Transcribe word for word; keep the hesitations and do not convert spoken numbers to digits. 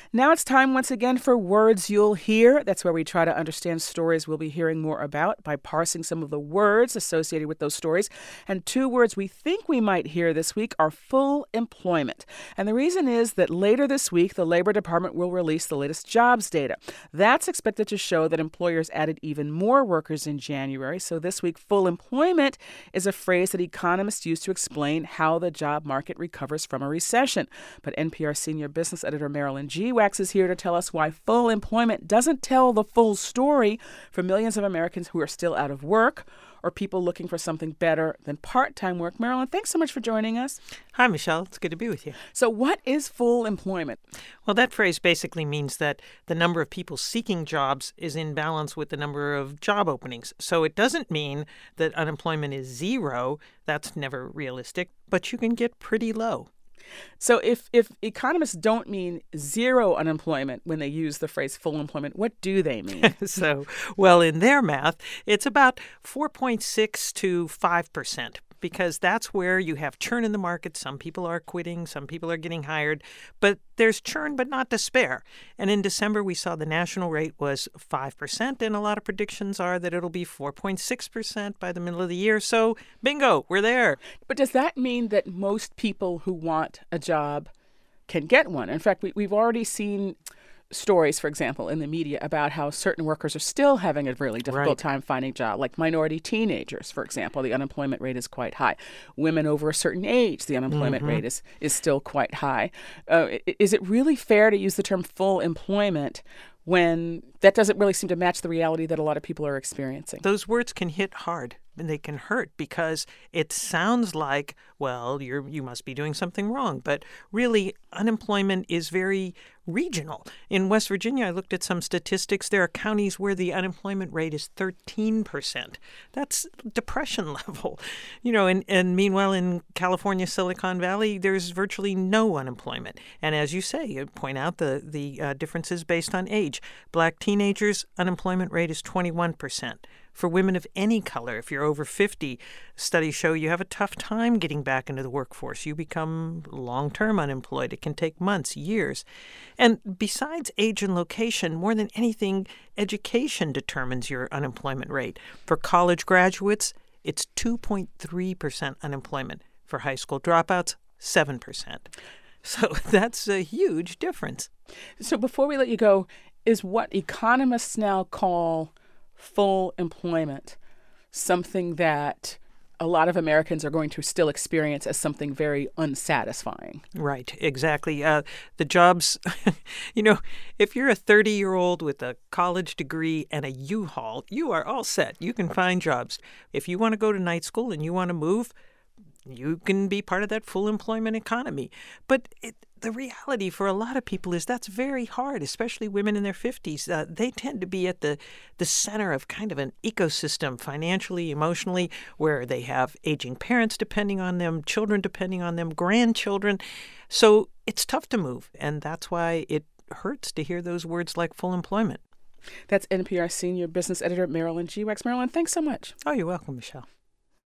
Now it's time once again for Words You'll Hear. That's where we try to understand stories we'll be hearing more about by parsing some of the words associated with those stories. And two words we think we might hear this week are full employment. And the reason is that later this week, the Labor Department will release the latest jobs data. That's expected to show that employers added even more workers in January. So this week, full employment is a phrase that economists use to explain how the job market recovers from a recession. But N P R senior business editor Marilyn Geewax is here to tell us why full employment doesn't tell the full story for millions of Americans who are still out of work or people looking for something better than part-time work. Marilyn, thanks so much for joining us. Hi, Michelle. It's good to be with you. So what is full employment? Well, that phrase basically means that the number of people seeking jobs is in balance with the number of job openings. So it doesn't mean that unemployment is zero. That's never realistic, but you can get pretty low. So if, if economists don't mean zero unemployment when they use the phrase full employment, what do they mean? So, well, in their math, it's about four point six to five percent. Because that's where you have churn in the market. Some people are quitting, some people are getting hired, but there's churn but not despair. And in December, we saw the national rate was five percent, and a lot of predictions are that it'll be four point six percent by the middle of the year. So bingo, we're there. But does that mean that most people who want a job can get one? In fact, we, we've already seen stories, for example, in the media about how certain workers are still having a really difficult Right. time finding a job, like minority teenagers, for example. The unemployment rate is quite high. Women over a certain age, the unemployment Mm-hmm. rate is, is still quite high. Uh, i- is it really fair to use the term full employment when that doesn't really seem to match the reality that a lot of people are experiencing? Those words can hit hard and they can hurt because it sounds like, well, you're you must be doing something wrong. But really, unemployment is very regional. In West Virginia, I looked at some statistics. There are counties where the unemployment rate is thirteen percent. That's depression level. You know, and, and meanwhile, in California, Silicon Valley, there's virtually no unemployment. And as you say, you point out the, the uh, differences based on age. Black teenagers, unemployment rate is twenty-one percent. For women of any color, if you're over fifty, studies show you have a tough time getting back into the workforce. You become long-term unemployed. It can take months, years. And besides age and location, more than anything, education determines your unemployment rate. For college graduates, it's two point three percent unemployment. For high school dropouts, seven percent. So that's a huge difference. So before we let you go, is what economists now call full employment something that a lot of Americans are going to still experience as something very unsatisfying? Right, exactly. Uh, the jobs, you know, if you're a thirty-year-old with a college degree and a U-Haul, you are all set. You can find jobs. If you want to go to night school and you want to move, you can be part of that full employment economy. But it, the reality for a lot of people is that's very hard, especially women in their fifties. Uh, they tend to be at the, the center of kind of an ecosystem financially, emotionally, where they have aging parents depending on them, children depending on them, grandchildren. So it's tough to move. And that's why it hurts to hear those words like full employment. That's N P R senior business editor Marilyn Geewax. Marilyn, thanks so much. Oh, you're welcome, Michelle.